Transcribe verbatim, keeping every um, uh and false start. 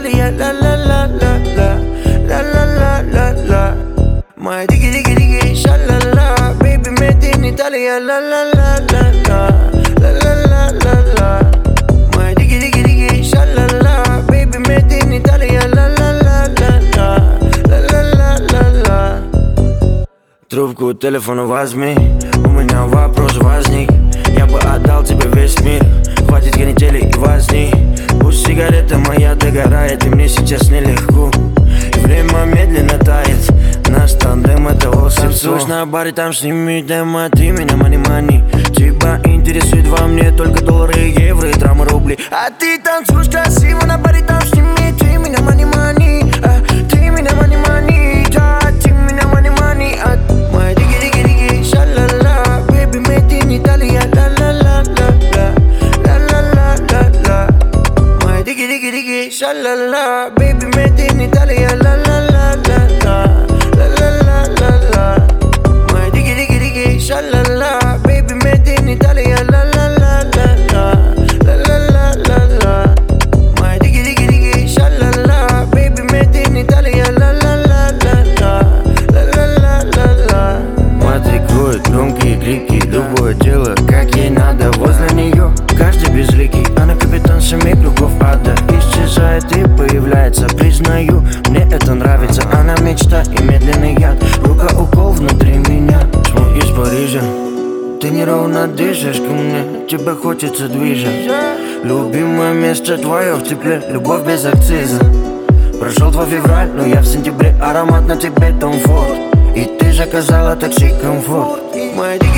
Италия, ла-ла-ла-ла-ла, ла-ла-ла-ла-ла. Моя диги-диги-диги, ша-ла-ла. Baby, made in Italia, ла-ла-ла-ла-ла, ла-ла-ла-ла-ла. Моя диги-диги-диги, ша-ла-ла. Baby, made in Italia, ла-ла-ла-ла-ла, ла-ла-ла-ла-ла. Трубку телефона возьми, у меня вопрос возник. Я бы отдал тебе весь мир, хватит канители и возни. Пусть сигарета моя догорает, и мне сейчас нелегко. И время медленно тает, наш тандем это волшебство. Танцуешь на баре, там сними демо, ты меня мани-мани. Тебя интересует во мне только доллары, евро и драмы, рубли. А ты танцуешь красиво на баре, там сними, ты меня мани-мани. Ты меня мани-мани, да, ты меня мани-мани. Моя диги-диги-диги, ша-ла-ла. Baby, made in Italia, ла-ла-ла-ла-ла, ла-ла-ла-ла-ла. Моя диги-диги-диги, ша-ла-ла. Baby, made in Italia, ла-ла-ла-ла-ла, ла-ла-ла-ла-ла. Моя диги-диги-диги, ша-ла-ла. Baby, made in Italia, ла-ла-ла-ла-ла, ла-ла-ла-ла-ла. Моя диги-диги-диги, ша-ла-ла. Baby, made in Italia, ла-ла-ла-ла-ла, ла-ла-ла-ла-ла. Матрикует громкие крики, любое дело, как ей надо. Возле нее каждый безликий, она капитан семи кругов ада. Исчезает и появляется, признаю, мне это нравится. Она мечта и медленный яд, рука укол внутри меня. Смог из Парижа, ты неровно дышишь ко мне, тебя хочется движать. Любимое место твое в тепле, любовь без акциза. Прошел твой февраль, но я в сентябре, аромат на тебе Том Форд. И ты заказала такси комфорт. Моя